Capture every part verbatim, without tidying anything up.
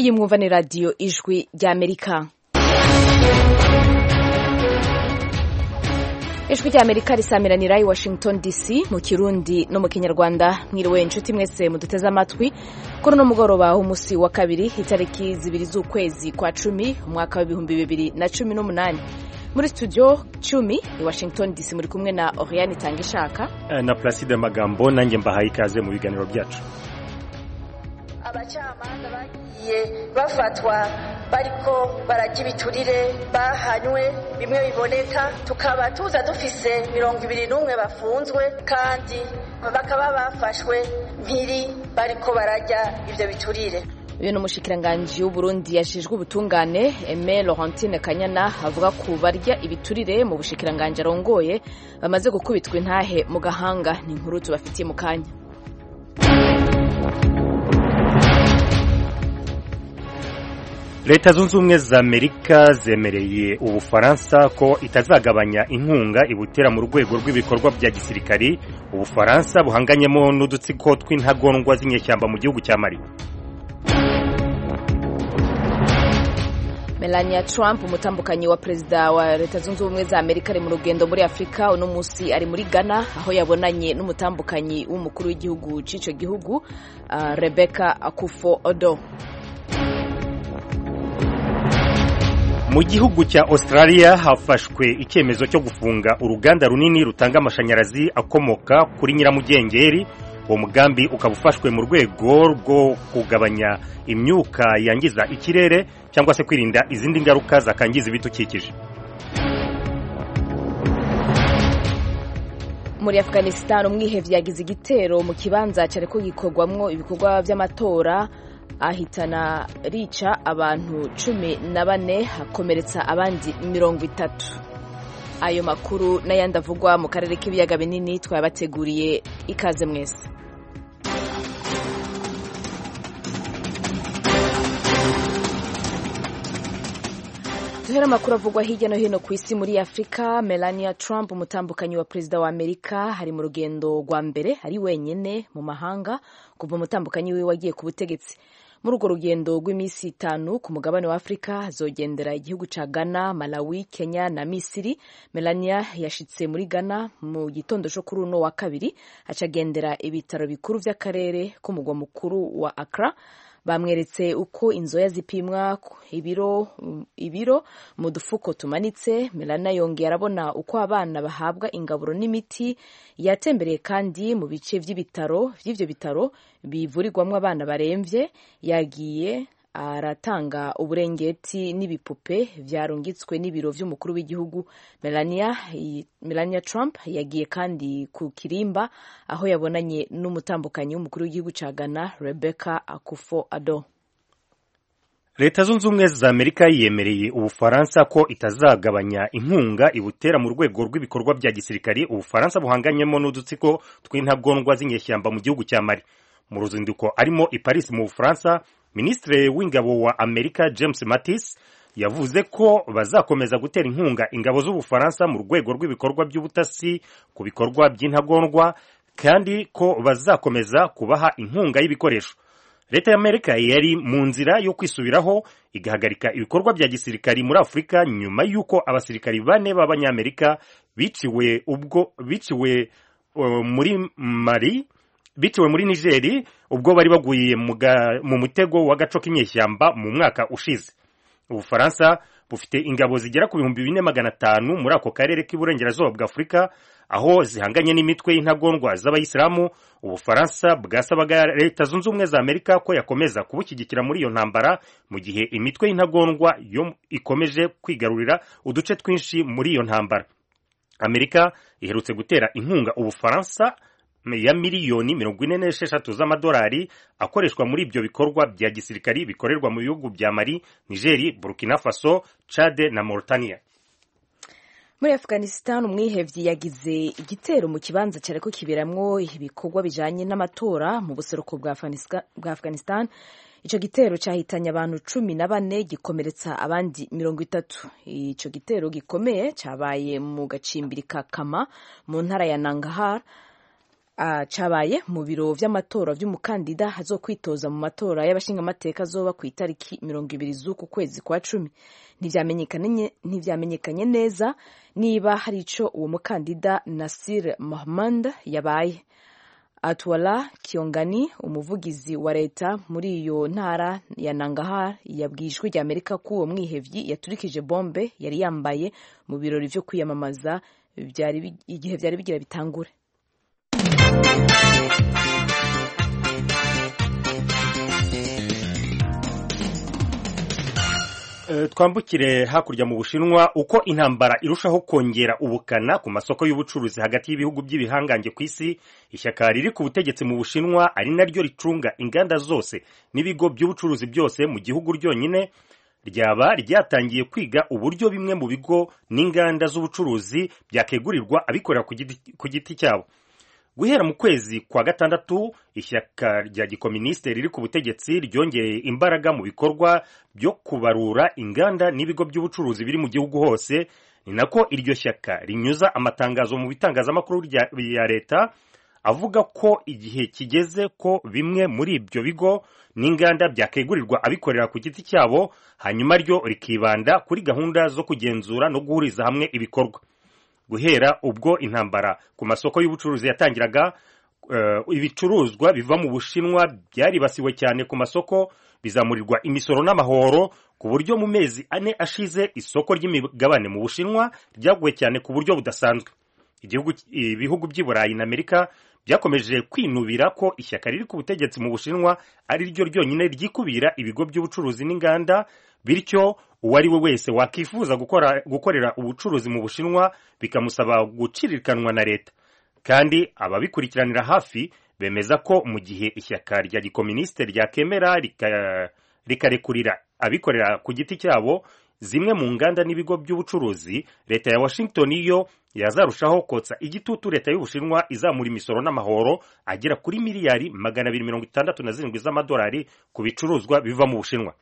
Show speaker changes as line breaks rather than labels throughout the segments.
iyi mwumva ni radiyo ijwi ry'Amerika. Ijwi ry'Amerika risamiranira i Washington D C mu Kirundi no mu Kinyarwanda. Mwiriwe inshuti mwese muduteze amatwi kuri no mugoroba w'umusi wa kabiri itariki zibiri z'ukwezi kwa cumi umwaka w'ibihumbi bibiri na cumi n'umunani. Muri studio cumi i Washington D C muri kumwe na Oriane Tangishaka
na Placide Magambo, nanjye mbahaye ikaze mu biganiro byacu.
Abacamanza bagiye bafatwa bariko barajya ibiturire bahanywe bimwe biboneka, tukaba tuza dufise mirongo ibiri n'umwe bafunzwe kandi bakaba bafashwe mpiri bariko barajya ivyo biturire.
Uyu ni umushikiranganji w'Uburundi yashijwe ubutungane Aime Laurentine Kanyana avuga ko barya ibiturire mu bushikiranganji arongoye bamaze gukubitwa intahe mu gahanga. Ni inkuru tubafitiye mu kanya.
Leta zunze ubumwe za Amerika zemereye Ubufaransa ko itazagabanya inkunga ibutera mu rwego rw'ibikorwa bya gisirikari Ubufaransa buhanganyemo n'udutsiko tw'intagondwa z'inyeshyamba mu gihugu cya Mali.
Melania Trump, umutambukanyi wa perezida wa Leta zunze ubumwe za Amerika, ari mu rugendo muri Afrika. Uno musi ari muri Ghana aho yabonanye n'umutambukanyi w'umukuru w'igihugu c'ico gihugu uh, Rebecca Akufo-Addo.
Mu gihugu cya Australia hafashwe icyemezo cyo gufunga uruganda runini rutanga amashanyarazi akomoka kuri nyiramugengeri. Uwo mugambi ukaba ufashwe mu rwego rwo kugabanya imyuka yangiza ikirere cyangwa se kwirinda izindi ngaruka zakangiza ibidukikije.
Muri Afghanistan umwihevyi yagize igitero mu kibanza cyariko gikorwamwo ibikorwa by'amatora, ahitana rica abantu cumi na bane hakomeretsa abandi mirongo itatu. Ayo makuru n'ayandi avugwa mu karere k'ibiyaga binini twabateguriye. Ikaze mwese. Duhera makuru avugwa hirya no hino ku isi. Muri Afrika, Melania Trump, umutambukanyi wa perezida wa Amerika, hari mu rugendo rwa mbere ari wenyene mu mahanga kuva umutambukanyi wiwe wagiye ku butegetsi. Muri urwo rugendo rw'iminsi itanu ku mugabane wa Afrika azogendera igihugu ca Ghana, Malawi, Kenya na Misiri. Melania yashitse muri Ghana mu gitondo cyo kuri uno wa kabiri, acagendera ibitaro bikuru vy'akarere k'umugwa mukuru wa Accra. Bamweretse uko inzoya zipimwa ibiro ibiro mu dufuko tumanitse. Melania yongeye arabona uko abana bahabwa ingaburo n'imiti. Yatembereye kandi mu bice vy'ibitaro vy'ivyo bitaro bivurirwamwo abana baremvye. Yagiye aratanga uburengeti n'ibipupe vyarungitswe n'ibiro vy'umukuru w'igihugu. Melania Melania Trump yagiye kandi ku Kirimba aho yabonanye n'umutambukanyi w'umukuru w'igihugu ca Ghana Rebecca Akufo-Addo.
Leta zunze ubumwe za Amerika yemereye Ubufaransa ko itazagabanya inkunga ibutera mu rwego rw'ibikorwa bya gisirikari Ubufaransa buhanganyemo n'udutsiko tw'intagondwa z'inyeshyamba mu gihugu cya Mali. Mu ruzinduko arimo i Paris mu Bufaransa, Ministre w'ingabo wa Amerika James Mattis yavuze ko bazakomeza gutera inkunga ingabo z'Ubufaransa mu rwego rw'ibikorwa by'ubutasi ku bikorwa by'intagondwa kandi ko bazakomeza kubaha inkunga y'ibikoresho. Leta ya Amerika yari mu nzira yo kwisubiraho igahagarika ibikorwa bya gisirikari muri Afrika nyuma y'uko abasirikari bane b'Abanyamerika biciwe ubwo biciwe uh, muri Mali biciwe muri Nigeri ubwo bari baguye mu mutego w'agaco k'inyeshyamba mu mwaka ushize. Ubufaransa bufite ingabo zigera ku bihumbi bine magana atanu muri ako karere k'iburengerazuba bwa Afrika aho zihanganye n'imitwe y'intagondwa z'abayisilamu. Ubufaransa bwasabaga Leta zunze ubumwe za Amerika ko yakomeza kubushyigikira muri iyo ntambara mu gihe imitwe y'intagondwa yo ikomeje kwigarurira uduce twinshi muri iyo ntambara. Amerika iherutse gutera inkunga Ubufaransa ya miliyoni mirongo ine n'esheshatu z'amadolari akoreshwa muri ibyo bikorwa bya gisirikari bikorerwa mu bihugu bya Mali, Nigeri, Burkina Faso, Chad na Mauritania.
Muri Afghanistan umwihevyi yagize igitero mu kibanza cyariko kiberamwo ibikorwa bijanye n'amatora mu buseruko bwa Afghanistan. Ico gitero cyahitanye abantu cumi na bane gikomeretsa abandi mirongo itatu. Ico gitero gikomeye cyabaye mu gacimbiri ka Kama mu ntara ya Nangarhar Uh, cabaye mu biro vy'amatora vy'umukandida hazokwitoza mu matora y'abashingamateka azoba ku itariki mirongo ibiri z'uku kwezi kwa cumi. Ntivyamenyekanye ntivyamenyekanye neza niba hari ico uwo mukandida Nasir Mohammed yabaye. Atwala Kiongani, umuvugizi wa leta muri iyo ntara ya Nangarhar, yabwijwe rya Amerika ko uwo mwihevyi yaturikije bombe yari yambaye mu birori vyo kwiyamamaza byari igihe vyari bigira bitangure.
Uh, twambukire hakurya mu Bushinwa uko intambara irushaho kongera ubukana ku masoko y'ubucuruzi hagati y'ibihugu by'ibihangange ku isi. Ishyaka riri ku butegetsi mu Bushinwa ari naryo ricunga inganda zose n'ibigo by'ubucuruzi byose mu gihugu ryonyine ryaba ryatangiye kwiga uburyo bimwe mu bigo n'inganda z'ubucuruzi byakegurirwa abikorera ku giti cyabo. Guhera mu kwezi kwa gatandatu, ishyaka rya gikoministe riri ku butegetsi ryongeye imbaraga mu bikorwa byo kubarura inganda n'ibigo by'ubucuruzi biri mu gihugu hose. Ni nako iryo shyaka rinyuza amatangazo mu bitangazamakuru ya leta avuga ko igihe kigeze ko bimwe muri ibyo bigo n'inganda byakegurirwa abikorera ku giti cyabo, hanyuma ryo rikibanda kuri gahunda zo kugenzura no guhuriza hamwe ibikorwa. Guhera ubwo intambara ku masoko y'ubucuruzi yatangiraga, uh, ibicuruzwa biva mu Bushinwa byaribasiwe cyane ku masoko, bizamurirwa imisoro n'amahoro, ku buryo mu mezi ane ashize isoko ry'imigabane mu Bushinwa ryaguye cyane ku buryo budasanzwe. Igihugu ibihugu by'i Burayi na Amerika byakomeje kwinubira ko ishyaka riri ku butegetsi mu Bushinwa ari ryo ryonyine ryikubira ibigo by'ubucuruzi n'inganda, bityo uwari we wese wakifuza gukora gukorera ubucuruzi mu Bushinwa bikamusaba gucirikanwa na leta. Kandi ababikurikiranira hafi bemeza ko mu gihe ishyaka rya gikoministe ryakemera rikarekurira abikorera ku giti cyabo zimwe mu nganda n'ibigo by'ubucuruzi, leta ya Washington iyo yazarushaho kotsa igitutu leta y'Ubushinwa izamura imisoro n'amahoro agera kuri miliyari magana abiri mirongo itandatu na zirindwi z'amadolari ku bicuruzwa biva mu Bushinwa.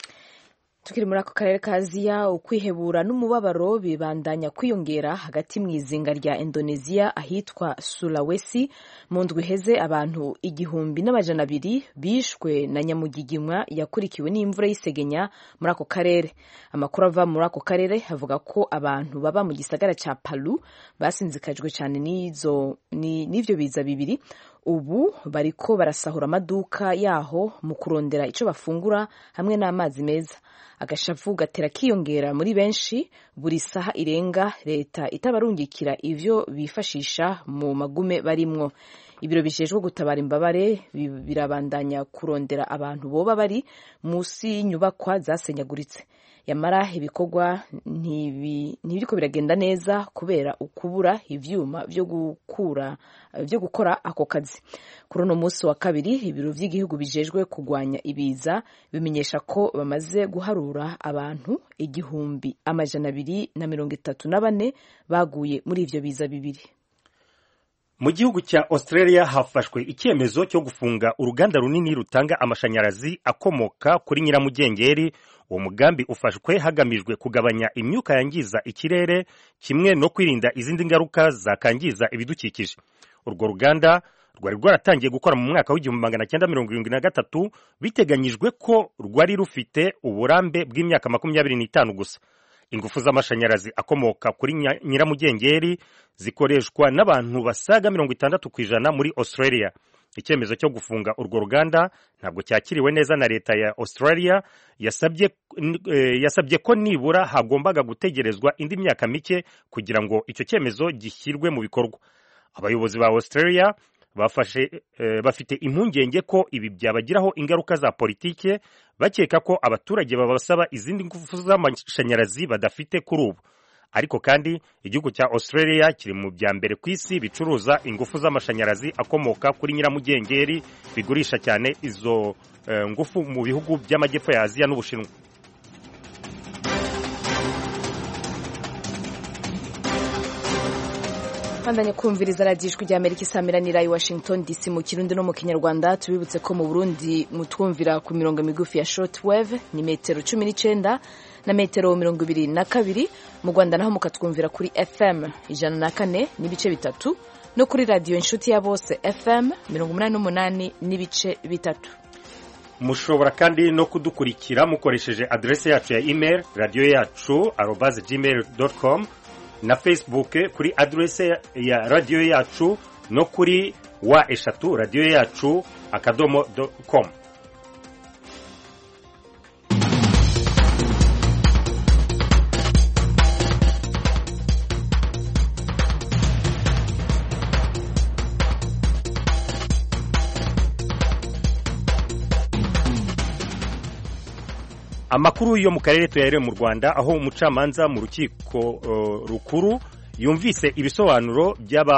Tukiri muri ako karere ka Aziya, ukwihebura n'umubabaro bibandanya kwiyongera hagati mu izinga rya Indonesia ahitwa Sulawesi. Mu ndwi iheze abantu igihumbi n'amajana abiri bishwe na nyamugigimwa yakurikiwe n'imvura y'isegenya muri ako karere. Amakuru ava muri ako karere avuga ko abantu baba mu gisagara ca Palu basinzikajwe cyane n'izo n'ivyo biza bibiri. Ubu bariko barasahura amaduka yaho mu kurondera ico bafungura hamwe n'amazi meza. Agashavu gatera kiyongera muri benshi buri saha irenga leta itabarungikira ivyo bifashisha mu magume barimwo. Ibiro bijejwe gutabara imbabare birabandanya kurondera abantu boba bari musi y'inyubakwa zasenyaguritse. Yamara ibikorwa ntibiriko biragenda neza kubera ukubura ivyuma vyo gukura vyo gukora ako kazi. Kuri uno munsi wa kabiri, ibiro vy'igihugu bijejwe kugwanya ibiza bimenyesha ko bamaze guharura abantu igihumbi amajana abiri na mirongo itatu na bane baguye muri ivyo biza bibiri.
Mu gihugu cya Australia hafashwe icyemezo cyo gufunga uruganda runini rutanga amashanyarazi akomoka kuri nyiramugengeri. Uwo mugambi ufashwe hagamijwe kugabanya imyuka yangiza ikirere kimwe no kwirinda izindi ngaruka zakangiza ibidukikije. Urwo ruganda rwari rwaratangiye gukora mu mwaka w'igihumbi magana cyenda mirongo irindwi na gatatu, biteganyijwe ko rwari rufite uburambe bw'imyaka makumyabiri n'itanu gusa. Ingufu z'amashanyarazi akomoka kuri nyiramugengeri zikoreshwa n'abantu basaga mirongo itandatu ku ijana muri Australia. Icyemezo cyo gufunga urwo ruganda ntabwo cyakiriwe neza na leta ya Australia. Yasabye yasabye ko nibura hagombaga gutegerezwa indi myaka mike kugira ngo icyo cyemezo gishyirwe mu bikorwa. Abayobozi ba Australia bafashe eh, bafite impungenge ko ibi byabagiraho ingaruka za politike, bakeka ko abaturage babasaba izindi ngufu z'amashanyarazi badafite kuri ubu. Ariko kandi igihugu cya Australia kiri mu bya mbere ku isi bicuruza ingufu z'amashanyarazi akomoka kuri nyiramugengeri, bigurisha cyane izo uh, ngufu mu bihugu by'amajyepfo ya Aziya n'Ubushinwa.
Bandanye kumviriza radiyo ijwi ry'Amerika isamiranira i Washington D C mu Kirundi no mu Kinyarwanda. Tubibutse ko mu Burundi mutwumvira ku mirongo migufi ya shortwave ni metero cumi n'icenda na metero mirongo ibiri na kabiri. Mu Rwanda naho mukatwumvira kuri F M ijana na kane n'ibice bitatu no kuri radiyo inshuti ya bose F M mirongo umunani n'umunani n'ibice bitatu.
Mushobora kandi no kudukurikira mukoresheje adresse yacu ya email radio yacu arobase gmail dot com na Facebook kuri adresse ya radio yacu no kuri wa eshatu radio yacu akadomo com. Amakuru yo mu karere tuyarere mu Rwanda aho umucamanza mu rukiko uh, rukuru yumvise ibisobanuro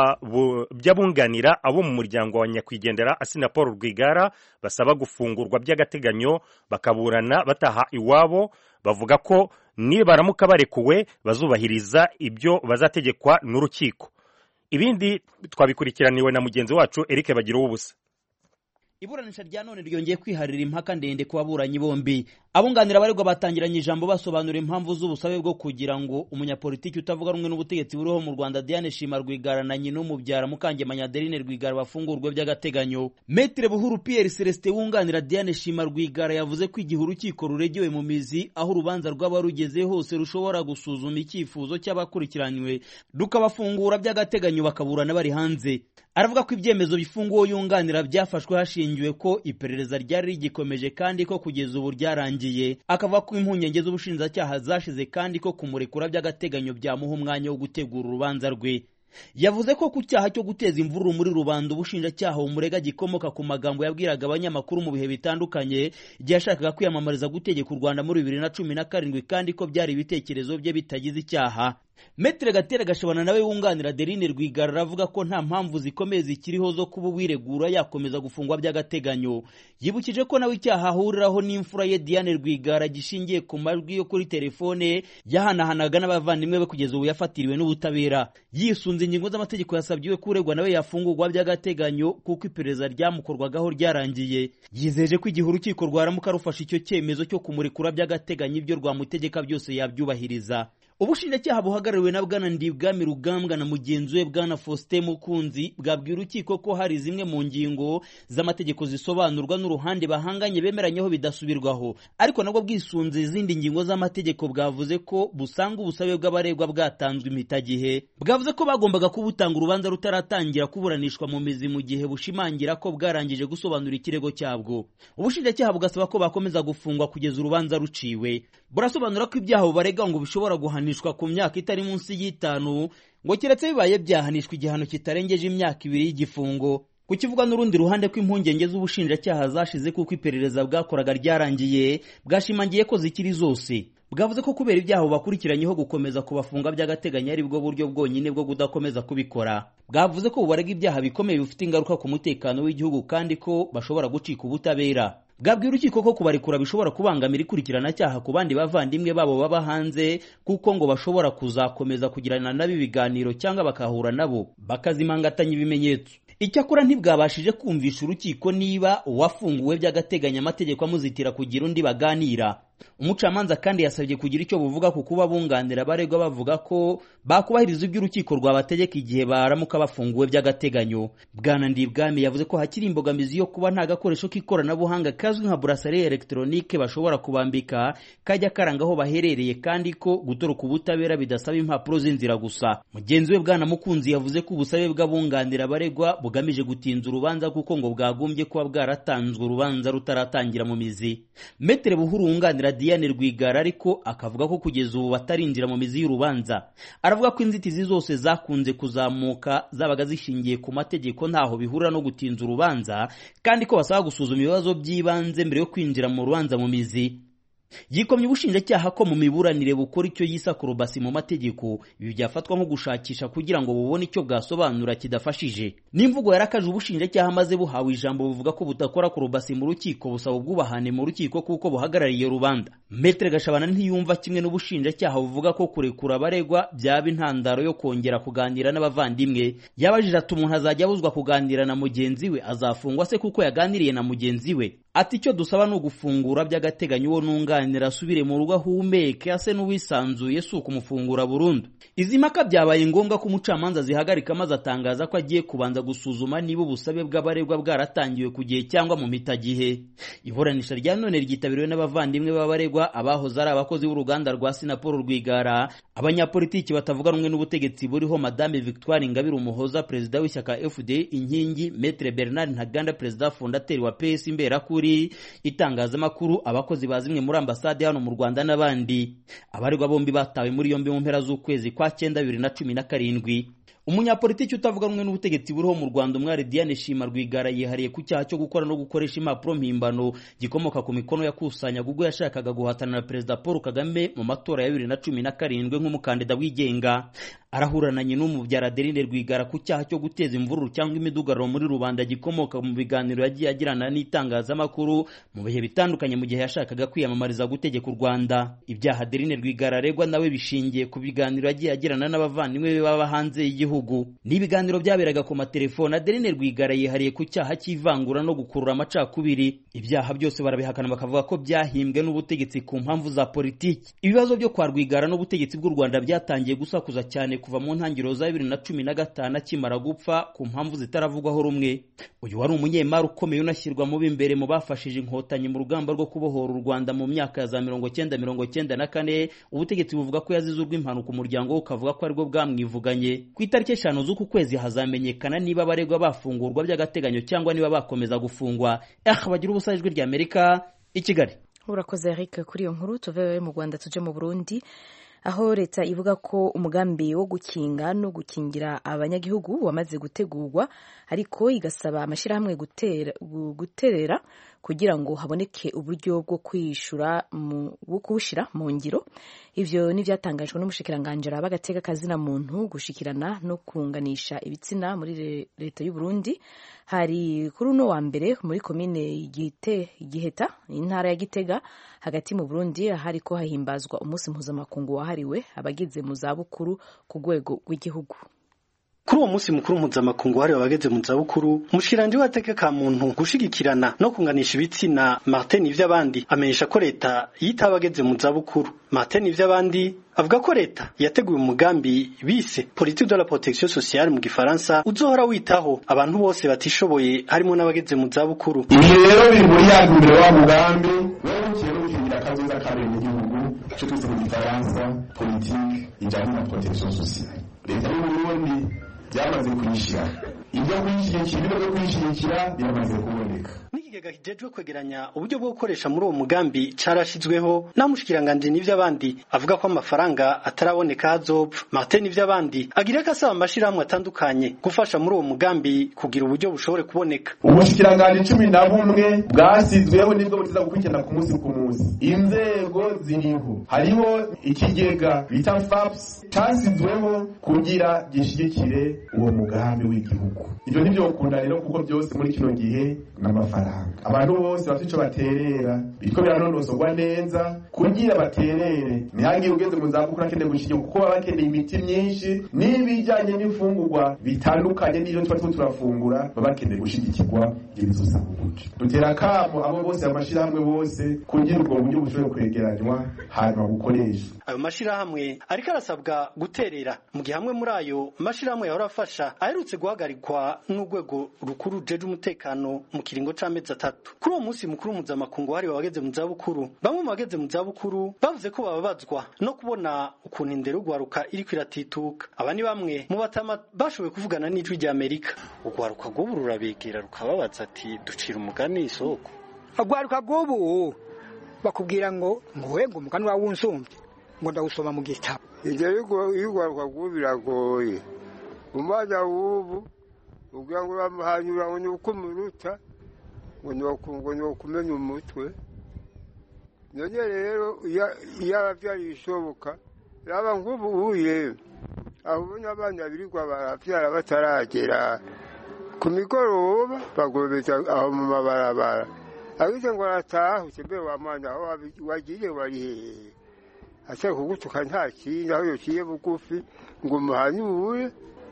by'abunganira abo mu muryango wa nyakwigendera Asina Paul Rwigara basaba gufungurwa by'agateganyo bakaburana bataha iwabo, bavuga ko nibaramuka barekuwe bazubahiriza ibyo bazategekwa n'urukiko. Ibindi twabikurikiraniwe na mugenzi wacu Eric Bagiruwubusa.
Iburanisha rya none ryongeye kwiharira impaka ndende ku baburanyi bombi. Abunganira abaregwa batangiranye ijambo basobanura impamvu z'ubusabe bwo kugira ngo umunyapolitiki utavuga rumwe n'ubutegetsi buriho mu Rwanda Diane Shima Rwigara na nyina umubyara Mukangemanya Adeline Rwigara bafungurwe by'agateganyo. Maître Buhuru Pierre Celestin wunganira Diane Shima Rwigara yavuze ko igihe urukiko ruregewe mu mizi aho urubanza rw'abarugeze hose rushobora gusuzuma icyifuzo cy'abakurikiranywe rukabafungura by'agateganyo bakaburana bari hanze. Aravuga ko ibyemezo bifunguwe yunganira byafashwe hashingiwe ko iperereza ryari rigikomeje kandi ko kugeza ubu ryarangiye. Akavuga ko impungenge z'ubushinjacyaha zashize kandi ko kumurekura by'agateganyo byamuha umwanya wo gutegura urubanza rwe. Yavuze ko ku cyaha cyo guteza imvururu muri rubanda ubushinjacyaha umurega gikomoka ku magambo yabwiraga abanyamakuru mu bihe bitandukanye igihe yashakaga kwiyamamariza gutegeka u Rwanda muri bibiri na cumi na karindwi kandi ko byari ibitekerezo bye bitagize icyaha. Maître Gatera Gashabana nawe wunganira Adeline Rwigara aravuga ko nta mpamvu zikomeye zikiriho zo kuba wiregura yakomeza gufungwa by'agateganyo. Yibukije ko nawe icyaha ahuriraho n'imfura ye Diane Rwigara gishingiye ku majwi yo kuri telefone yahanahanaga n'abavandimwe be kugeza ubu yafatiriwe n'ubutabera. Yisunze ingingo z'amategeko yasabyiwe kuregwa nawe yafungurwa by'agateganyo kuko iperereza ryamukorwagaho ryarangiye. Yizeje ko igihe urukiko rwaramuka rufashe icyo cyemezo cyo kumurekura by'agateganyo ibyo rwamutegeka byose yabyubahiriza. Ubushinjacyaha buhagarariwe na Bwana Ndibwami Rugambwa na mugenzi we Bwana Faustin Mukunzi bwabwiye urukiko ko hari zimwe mu ngingo z'amategeko zisobanurwa n'uruhande bahanganye bemeranyeho bidasubirwaho, ariko nabwo bwisunze izindi ngingo z'amategeko bwavuze ko busanga ubusabe bw'abaregwa bwatanzwe imitagihe. Bwavuze ko bagombaga kubutanga urubanza rutaratangira kuburanishwa mu mizi mu gihe bushimangira ko bwarangije gusobanura ikirego cyabwo. Ubushinjacyaha bugasaba ko bakomeza gufungwa kugeza urubanza ruciwe. Burasobanura ko ibyaha barega ngo bishobora guhanishwa ku myaka itari munsi y'itanu, ngo keretse bibaye byahanishwa igihano kitarengeje imyaka ibiri y'igifungo. Kukivuga n'urundi ruhande ko impungenge z'ubushinjacyaha zashize kuko iperereza bwakoraga ryarangiye, bwashimangiye ko zikiri zose. Bwavuze ko kubera ibyaha bakurikiranyeho gukomeza kubafunga by'agateganyo ari bwo buryo bwonyine bwo kudakomeza kubikora. Bwavuze ko bubarega ibyaha bikomeye bifite ingaruka ku mutekano w'igihugu kandi ko bashobora gucika ubutabera. Bwabwiye urukiko ko kubarekura bishobora kubangamira ikurikirana cyaha ku bandi bavandimwe babo baba hanze kuko ngo bashobora kuzakomeza kugirana nabo ibiganiro cyangwa bakahura nabo bakazimangatanya ibimenyetso. Icyakora ntibwabashije kumvisha urukiko niba uwafunguwe by'agateganyo amategeko amuzitira kugira undi baganira. Umucamanza kandi yasabye kugira icyo buvuga ku kuba bunganira abaregwa bavuga ko bakubahiriza iby'urukiko rwabategeka igihe baramuka bafunguwe by'agateganyo. Bwana Ndibwami yavuze ko hakiri imbogamizi yo kuba nta gakoresho k'ikoranabuhanga kazwi nka bracelet electronique bashobora kubambika kajya karanga aho baherereye kandi ko gutoroka ubutabera bidasaba impapuro z'inzira gusa. Mugenzi we Bwana Mukunzi yavuze ko ubusabe bw'abunganira abaregwa bugamije gutinza urubanza kuko ngo bwagombye kuba bwaratanzwe urubanza rutaratangira mu mizi. Maître Buhuru wunganira Diane Rwigara ariko akavuga ko kugeza ubu batarinjira mu mizi y'urubanza. Aravuga ko inzitizi zose zakunze kuzamuka zabaga zishingiye ku mategeko ntaho bihura no gutinza urubanza kandi ko basaba gusuzuma ibibazo by'ibanze mbere yo kwinjira mu rubanza mu mizi. Yikomye ubushinjacyaha ko mu miburanire bukora icyo yisa kurubasi mu mategeko, ibi byafatwa nko gushakisha kugira ngo bubone icyo bwasobanura kidafashije. N'imvugo yarakaje ubushinjacyaha maze buhawe ijambo buvuga ko butakora kurubasi mu rukiko busaba ubwubahane mu rukiko kuko buhagarariye rubanda. Maître Gashabana ntiyumva kimwe n'ubushinjacyaha buvuga ko kurekura abaregwa byaba intandaro yo kongera kuganira n'abavandimwe. Yabajije ati umuntu azajya abuzwa kuganira na mugenzi we azafungwa se kuko yaganiriye na mugenzi we? ati icyo dusaba ni ugufungura by'agateganyo uwo nunganira asubire mu rugo ahumeke ase n'uwisanzuye si ukumufungura burundu. Izi mpaka byabaye ngombwa ko umucamanza zihagarika maze atangaza ko agiye kubanza gusuzuma niba ubusabe bw'abaregwa bwaratangiwe ku gihe cyangwa mu mitagihe. Iburanisha rya none ryitabiriwe n'abavandimwe b'abaregwa abahoze ari abakozi b'uruganda rwa Sinapol Rwigara, abanyapolitiki batavuga rumwe n'ubutegetsi buriho Madame Victoire Ingabire Umuhoza perezida w'ishyaka F D Inkingi, Maître Bernard Ntaganda perezida fondateri wa P S Imberakuri, itangazamakuru, abakozi bazimwe muri ambasade hano mu Rwanda n'abandi. Abaregwa bombi batawe muri yombi mu mpera z'ukwezi kwa cyenda bibiri na cumi na karindwi. Umunyapolitiki utavuga rumwe n'ubutegetsi buriho mu Rwanda umwari Diane Shima Rwigara yihariye ku cyaha cyo gukora no gukoresha impapuro mpimbano gikomoka ku mikono yakusanya ubwo yashakaga guhatana na perezida Paul Kagame mu matora ya bibiri na cumi na karindwi nk'umukandida wigenga. Arahurananye n'umubyara Adeline Rwigara ku cyaha cyo guteza imvururu cyangwa imidugararo muri rubanda gikomoka mu biganiro yagiye agirana n'itangazamakuru mu bihe bitandukanye mu gihe yashakaga kwiyamamariza gutegeka u Rwanda. Ibyaha Adeline Rwigara aregwa nawe bishingiye ku biganiro yagiye agirana n'abavandimwe be baba hanze y'igihugu. N'ibiganiro byaberaga ku matelefone. Adeline Rwigara yihariye ku cyaha cy'ivangura no gukurura amacakubiri. Ibyaha byose barabihakana bakavuga ko byahimbwe n'ubutegetsi ku mpamvu za politiki. Ibibazo byo kwa Rwigara n'ubutegetsi bw'u Rwanda byatangiye gusakuza cyane kuva mu ntangiriro za bibiri na cumi na gatanu akimara gupfa ku mpamvu zitaravugwaho rumwe. Uyu wari umunyemari ukomeye unashyirwa mu b'imbere mu bafashije inkotanyi mu rugamba rwo kubohora u Rwanda mu myaka ya za mirongo cyenda mirongo cyenda na kane. Ubutegetsi buvuga ko yazize urw'impanuka, umuryango we ukavuga ko aribwo bwamwivuganye. Ku itariki eshanu z'uku kwezi hazamenyekana niba abaregwa bafungurwa by'agateganyo cyangwa niba bakomeza gufungwa. Eh bagira ubusa ijwi rya Amerika i Kigali.
Urakoze Eric kuri iyo nkuru. Tuve mu Rwanda tuje mu Burundi, aho leta ivuga ko umugambi wo gukinga no gukingira abanyagihugu wamaze gutegurwa, ariko igasaba amashyirahamwe gutera guterera kugira ngo haboneke uburyo bwo kwishura bwo kuwushyira mu ngiro. Ivyo ni byatangajwe n'umushikiranganje b'agateka kazina muntu gushikirana no kunganisha ibitsina muri leta y'u Burundi. Hari kuri uno wa mbere muri komine Gite Giheta intara ya Gitega hagati mu Burundi, hariko hahimbazwa umunsi mpuzamakungu wahariwe abagize mu zabukuru ku rwego rw'igihugu.
Kuri uwo munsi mukuru mpuzamakungu wahariwe abageze mu zabukuru, umushikiranganje w'agateka ka muntu gushigikirana no kunganisha ibitsina Martin Ivyabandi amenyesha ko leta yita abageze mu zabukuru. Martin Ivyabandi avuga ko leta yateguye umugambi bise politique de la protection sociale mu gifaransa uzohora witaho abantu bose batishoboye harimo n'abageze mu zabukuru.
Ibi rero biri muri yagumbere wa mugambi werukiye gukingira kazoza kabiri mu gihugu cyo twise mu gifaransa politique ijanye na protection sociale. Leta y'u Burundi yamaze kuyishira ibyo kuyishigikira ibyo kuyishigikira biramaze kuboneka.
N'ikigega kijejwe kwegeranya uburyo bwo gukoresha muri uwo mugambi carashizweho na mushikiranganje n'Ivyabandi avuga ko amafaranga ataraboneka azopfa. Martin Ivyabandi agira ko asaba amashirahamwe atandukanye gufasha muri uwo mugambi kugira uburyo bushobore kuboneka.
Umushikiranganje cumi na bumwe bwasizweho nibwo butiza gukurikirana ku munsi ku munsi. Inzego ziriho, hariho ikigega bita F A P S cyasizweho kugira gishigikire uwo mugambi w'igihugu. Ibyo nibyo ukunda rero kuko byose muri kino gihe n'amafaranga. Abantu bose bafite ico baterera biko biranonosogwa neza kugira baterere. Ntihagire ugeze mu zabukuru akeneye gushigikira kuko baba bakeneye imiti myinshi n'ibijanye n'imfungurwa bitandukanye n'ibyo twa turafungura baba bakeneye gushigikirwa ibizusa kubuca. Dutera kamo abo bose amashirahamwe bose kugira ubwo buryo bushobora kwegeranywa hanyuma gukoresha.
Ayo mashirahamwe ariko arasabwa guterera mu gihe hamwe muri ayo mashirahamwe yahora afasha aherutse guhagarikwa n'urwego rukuru jeje umutekano mu kiringo c'amezi atatu. Kuri uwo munsi mukuru mpuzamakungu wahariwe abageze mu zabukuru, bamwe mu bageze mu zabukuru bavuze ko bababazwa no kubona ukuntu indero ugwaruka iriko iratituka. Aba ni bamwe mu batama bashoboye kuvugana n'ijwi rya Amerika. Ugwaruka rw'ubu rurabegera rukababaza ati ducira umugani isoko.
Ugwaruka rw'ubu bakubwira ngo ngowe ngo umugani wawe unsumvye ngo ndawusoma mu gitabo.
Ije y'ugwaruka rw'ubu biragoye. Umwana w'ubu ugira ngo bamuhanyura ngo nyukumuruta ngo nyokungo nyokumenya umutwe. None rero iya abavyari bishoboka raba ngubu uye aho n'abana birirwa baravyara bataragera ku migoroba bagobeza aho mu mabarabara. Ariko ngo arataha ukebe wa mwana aho wagiye wari hehe. Ase kugutuka nta kintu aho yociye bugufi ngo muhanyure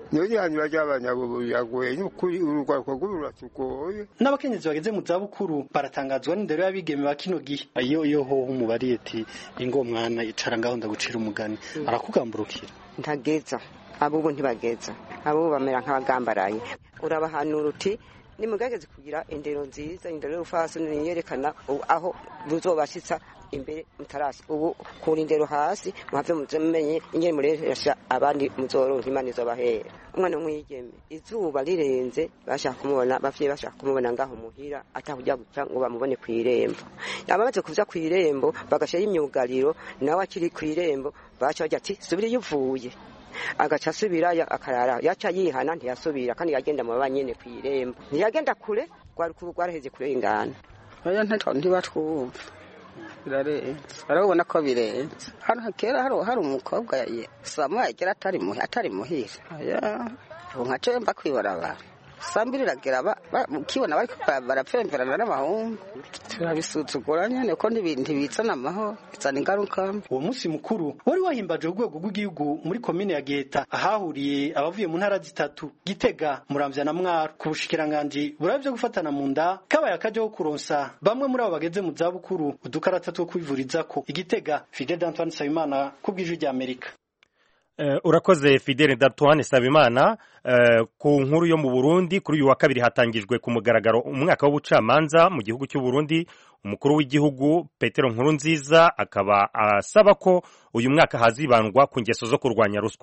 niyo gihanyura ry'abanyabo biragoye n'ukuri urugwaruko rw'uratugoye.
N'abakenyezi bageze mu zabukuru baratangazwa n'indero y'abigeme ba kino gihe. Iyo iyo ho umubari ati ingo mwana icara ngaho ndagucira umugani arakugamburukira.
Ntageza abo ntibageza abo bamera nk'abagambaraye. Urabahanura uti nimugageze kugira indero nziza, indero y'ufasi niyerekana aho buzobashitsa imbere mutarasi. Ubu kuri indero hasi muhave muzemenye ingene muresha abandi muzoronka Imana izobahera. Umwana mwigeme izuba rirenze bashaka kumubona, bafye bashaka kumubona ngaho muhira atakujya guca ngo bamubone kwirembo. Yabamaze kuza kwirembo bagashira imyugariro nawe akiri kwirembo bacha bajya ati subiri yuvuye. Agaca asubirayo akarara yaca yihana ntiyasubira kandi yagenda mu banyene kwirembo ntiyagenda kure gwari ku rwaraheze kurengana.
Oya ntatwa ndibatwumva birarenze arabona ko birenze. Hano hakera haro hari umukobwa yaye samwa yagera atari muhi atari muhira aya nkace mba kwibara ba sambiriragira ba kibona bari barapfemperana n'amahungu turabisuzugura nyene ko n'ibintu bitsana amaho bitsana ingaruka.
Uwo munsi mukuru wari wahimbaje urwego rw'igihugu muri komine ya Geta ahahuriye abavuye mu ntara zitatu Gitega, Muramvya na Mwaro. Ku bushikiranganje buravye gufatana mu nda kabaye akaje ko kuronsa bamwe muri abo bageze mu zabukuru udukarata two kwivurizako. Igitega, Fidel Antoine Sabimana kubw'ijwi rya Amerika.
Uh, urakoze Fidel Antoine Sabimana. Uh, ku nkuru yo mu Burundi kuri uyu wa kabiri hatangijwe ku mugaragaro umwaka w'ubucamanza mu gihugu cy'u Burundi. Umukuru w'igihugu Petero Nkurunziza akaba asaba ko uyu mwaka hazibandwa ku ngeso zo kurwanya ruswa.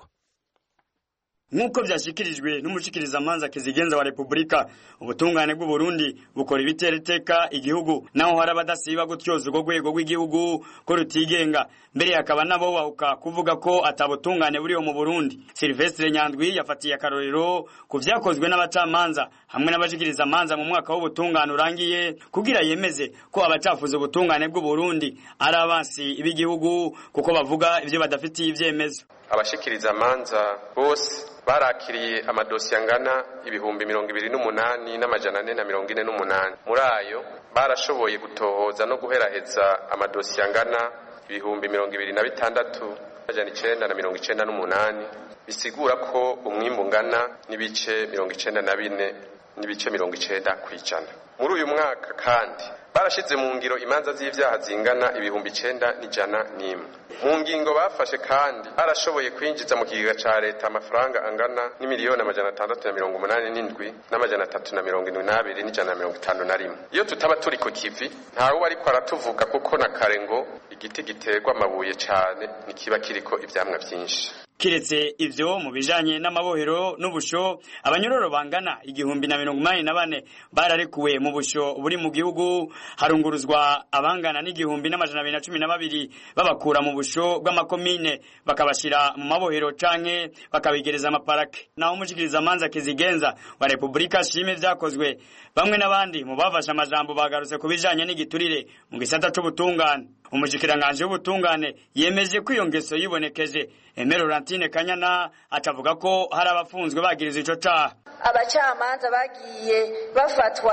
Nkuko byashikirijwe n'umushikiriza manza Kizigenza wa Republika, ubutungane bw'u Burundi bukora ibitereteka igihugu naho hari abadasiba gutyoza ugo rwego rw'igihugu ko rutigenga, mbere yakaba nabo bahuka kuvuga ko atabutungane buriyo mu Burundi. Silvestre Nyandwi yafatiye akarorero ku vyakozwe n'abacamanza hamwe n'abashikiriza manza mu mwaka w'ubutungane urangiye kugira yemeze ko abacafuza ubutungane bw'u Burundi ari abansi b'igihugu kuko bavuga ivyo badafitiye ivyemezo.
Abashikiriza manza bose barakiriye amadosiye angana ibihumbi mirongo ibiri n'umunani n'amajana ane na mirongo ine n'umunani. Muri ayo barashoboye gutohoza no guheraheza amadosiye angana ibihumbi mirongo ibiri na bitandatu n'amajana icenda na mirongo icenda n'umunani, bisigura ko umwimbu ungana n'ibice mirongo icenda na bine n'ibice mirongo icenda kw'ijana. Muri uyu mwaka kandi barashize mu ngiro imanza z'ivyaha zingana ibihumbi icenda n'ijana n'imwe. Mu ngingo bafashe kandi barashoboye kwinjiza mu kigega ca leta amafaranga angana n'imiliyoni amajana atandatu na mirongo umunani n'indwi n'amajana atatu na mirongo indwi n'abiri n'ijana na mirongo itanu na rimwe. Iyo tutaba turi ku kivi ntawe ariko aratuvuga kuko na kare ngo igiti giterwa amabuye cane nikiba kiriko ivyamwa vyinshi.
Kiretse ivyo mu bijanye n'amabohero n'ubusho, abanyororo bangana igihumbi na mirongo umunani na bane bararekuwe mu busho buri mu gihugu, harunguruzwa abangana n'igihumbi n'amajana abiri na cumi na babiri babakura mu busho bw'amakomine bakabashira mu mabohero canke bakabigereza amaparake. Naho umushikiriza manza Kizigenza wa Republika shime vyakozwe, bamwe n'abandi mu bafashe amajambo bagarutse ku bijanye n'igiturire mu gisata c'ubutungane. Umushikiranganje w'ubutungane yemeje ko iyo ngeso yibonekeje. Emero Rantine Kanyana atavuga ko hari abafunzwe bagiriza ico caha.
Abacamanza bagiye bafatwa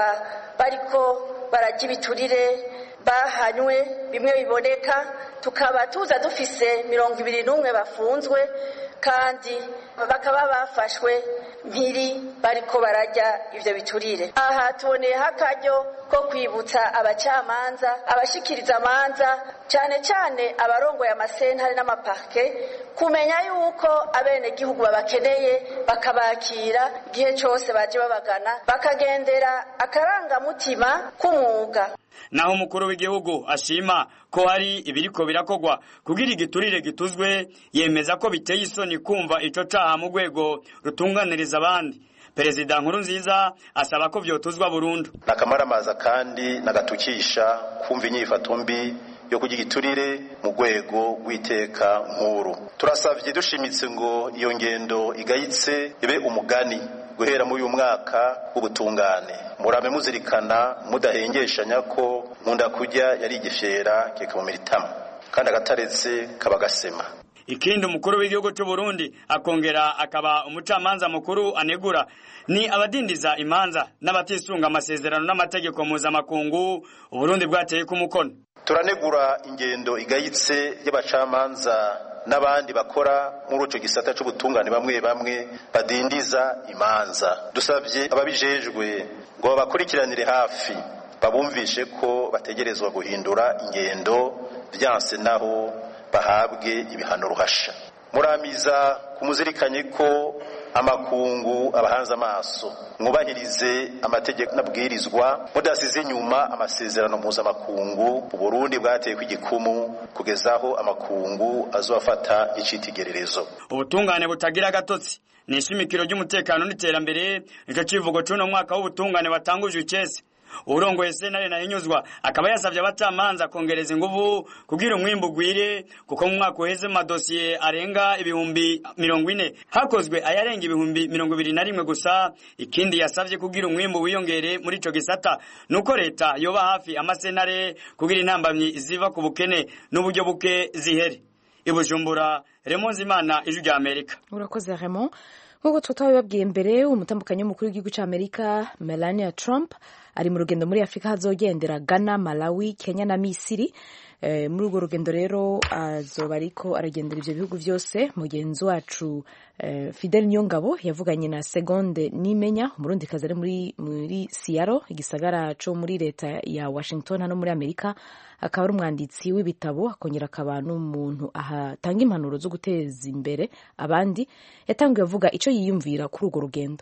bariko barajya ibiturire bahanywe bimwe biboneka, tukaba tuza dufise mirongo ibiri n'umwe bafunzwe kandi bakaba bafashwe mpiri bariko barajya ivyo biturire. Aha tuboneyeho akaryo ko kwibutsa abacamanza, abashikiriza amanza, cyane cyane abarongoye amasentare n'amaparke kumenya yuko abene gihugu babakeneye bakabakira igihe cyose baje babagana, bakagendera akarangamutima k'umwuga.
Naho umukuru w'igihugu ashima ko hari ibiriko birakogwa kugira igiturire gituzwe, yemeza ko biteye isoni kumva ico caha mu rwego rutunganiriza abandi. Perezida Nkurunziza asaba ko vyotuzwa burundu.
Nakamaramaza kandi nagatukisha kumva inyifato mbi yo kugira igiturire mu rwego rw'iteka nkuru. Turasavye dushimitse ngo iyo ngendo igayitse ibe umugani guhera muri uyu mwaka w'ubutungane. Murame muzirikana mudahengeshanya ko nkunda kurya yari igifyera kikamumira itama kandi agataretse kabagasema.
Ikindi umukuru w'igihugu cy'u Burundi akongera akaba umucamanza mukuru anegura ni abadindiza imanza n'abatisunga amasezerano n'amategeko mpuzamakungu Uburundi bwateye ku mukono.
Turanegura ingendo igayitse y'abacamanza n'abandi bakora muri ico gisata c'ubutungane bamwe bamwe badindiza imanza. Dusabye ababijejwe ngo babakurikiranire hafi, babumvishe ko bategerezwa guhindura ingendo, vyanse naho bahabwe ibihano ruhasha. Muramiza kumuzirikanye ko amakungu abahanze amaso, mwubahirize amategeko n'abwirizwa, mudasize inyuma amasezerano mpuzamakungu u Burundi bwateye kw'igikumu kugezaho amakungu azofata icitegererezo.
Ubutungane butagira agatotsi ni ishimikiro ry'umutekano n'iterambere, nico civugo c'uno mwaka w'ubutungane watangujwe icese. Urongoye sentare Ntahinyuzwa akaba yasavye abacamanza kongereza inguvu kugira umwimbu gwire, kuko mu mwaka uheze madosiye arenga ibihumbi mirongo ine hakozwe ayarenga ibihumbi mirongo ibiri na rimwe gusa. Ikindi yasavye kugira umwimbu wiyongere muri ico gisata nuko leta yoba hafi amasentare kugira intambamyi ziva ku bukene n'uburyo buke zihere. Ibujumbura, Raymond Zimana, Ijwi rya Amerika.
Urakoze Raymond. Nk'uko twabibabwiye mbere, umutambukanyi w'umukuru w'igihugu c'Amerika Melania Trump ari mu rugendo muri Afrika hazogendera Ghana, Malawi, Kenya na Misiri. E, muri urwo rugendo rero azoba ariko aragendera ivyo bihugu vyose. Mugenzi wacu e, Fidel Nyongabo yavuganye na Segonde Nimenya, umurundikazi ari muri muri Seattle, igisagara co muri leta ya Washington hano muri Amerika, akaba ari umwanditsi w'ibitabo, akongera akaba n'umuntu ahatanga impanuro zo guteza imbere abandi. Yatangiye avuga ico yiyumvira kuri urwo rugendo.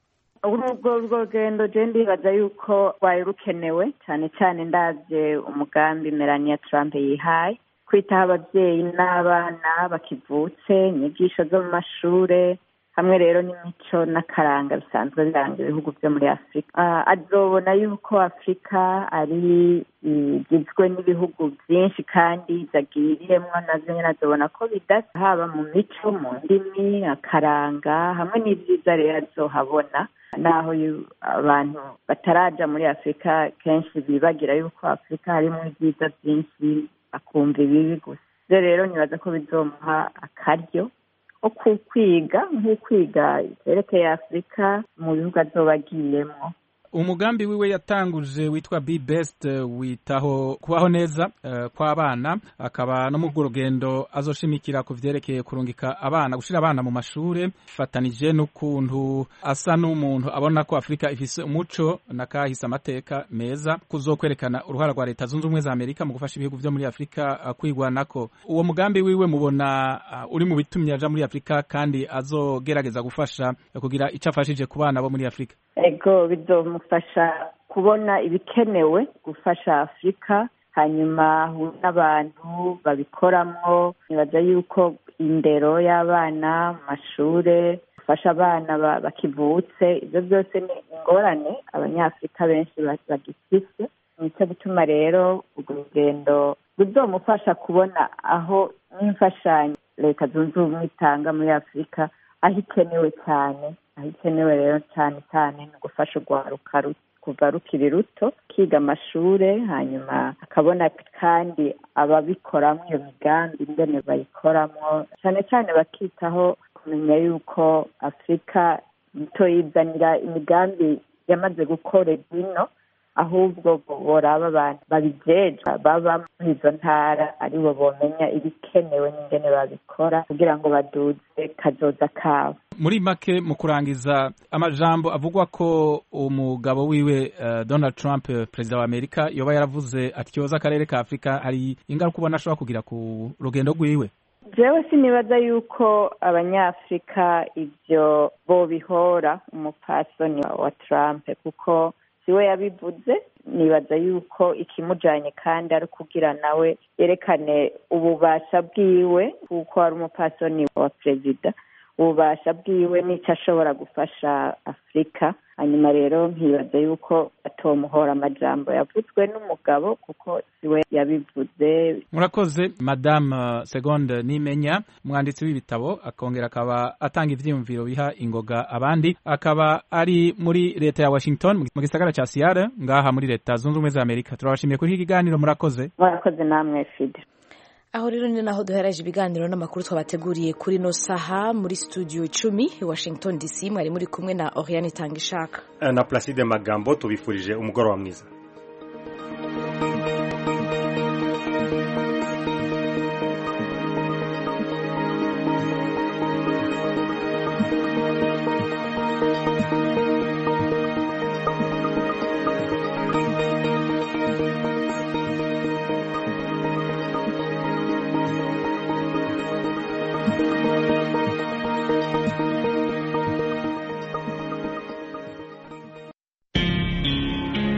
urwo rugendo je ndibaza yuko rwari rukenewe cyane cyane ndavye umugambi Melania Trump yihaye kwitaho abavyeyi n'abana bakivutse, inyigisho zo mu mashure, hamwe rero n'imico n'akaranga bisanzwe biranga ibihugu vyo muri Afrika. Uh, azobona yuko Afrika ari igizwe n'ibihugu vyinshi kandi zagiriyemwo navyo nyene azobona ko bidasa, haba mu mico, mu ndimi, akaranga hamwe n'ivyiza rero azohabona. Naho abantu bataraja muri Afrika kenshi bibagira yuko Afrika harimwo ibyiza byinshi akumva ibibi gusa. Rero nibaza ko bizomuha akaryo ko kwiga nk'ukwiga icyerekeye Afrika mu bihugu azoba agiyemwo.
Umugambi wiwe yatanguje witwa Be Best, witaho kubaho neza uh, kw'abana, akaba no mu rugendo azoshimikira ku vyerekeye kurungika abana gushira abana mu mashure, fatanije n'ukuntu asa n'umuntu abona ko Afrika ifise umuco nakahise amateka meza, kuzokwerekana uruhara rwa leta zunze ubumwe za Amerika mu gufasha ibihugu vyo muri Afrika uh, kwigwanako. Uwo mugambi wiwe mubona uh, uri mu bitumye aja muri Afrika kandi azogerageza gufasha uh, kugira icafashije ku bana bo muri Afrika.
Ego bizomufasha kubona ibikenewe gufasha Afrika, hanyuma n'abantu babikoramwo. Nibaza yuko indero y'abana mu mashure, gufasha abana bakivutse, ivyo byose ni ingorane abanyafrika benshi bagifise. Nico gutuma rero urwo rugendo ruzomufasha kubona aho n'imfashanyo leta zunze ubumwe itanga muri Afrika aho ikenewe cyane. Aho ikenewe rero cyane cyane ni gufasha urwaruka kuva rukiri ruto kiga amashure, hanyuma akabona kandi ababikoramo iyo migambi ingene bayikoramo, cyane cyane bakitaho kumenya yuko Afrika itoyizanira imigambi yamaze gukora bino, ahubwo boraba abantu babijeje baba muri izo ntara aribo bomenya ibikenewe n'ingene babikora kugira ngo baduze kazoza kabo.
Muri make mu kurangiza amajambo avugwa ko umugabo wiwe uh, Donald Trump uh, president wa Amerika yoba yaravuze atyoza akarere ka Afrika, hari ingaruka ubona ashobora kugira ku rugendo rwiwe?
Jewe sinibaza yuko abanyafrika ivyo bobihora umupasoni wa Trump, kuko siwe yabivuze. Nibaza yuko ikimujanye kandi ari kugira nawe yerekane ububasha bwiwe, kuko ari umupasoni wa perezida, ububasha bwiwe n'icyo ashobora gufasha Afrika. Hanyuma rero nkibaza yuko atomuhora amajambo yavuzwe n'umugabo, kuko siwe yabivuze.
Murakoze Madame Segonde Nimenya, umwanditsi w'ibitabo, akongera akaba atanga ivyiyumviro biha ingoga abandi, akaba ari muri leta ya Washington mu gisagara ca Seattle ngaha muri leta zunze ubumwe za Amerika. Turabashimiye kuri iki kiganiro. Murakoze.
Murakoze namwe Fide.
Aho rero ni naho duhereje ibiganiro n'amakuru twabateguriye kuri no saha muri studio icumi i Washington D C. Mwari muri kumwe na Oriane Tangishaka
na Placide Magambo. Tubifurije umugoroba mwiza.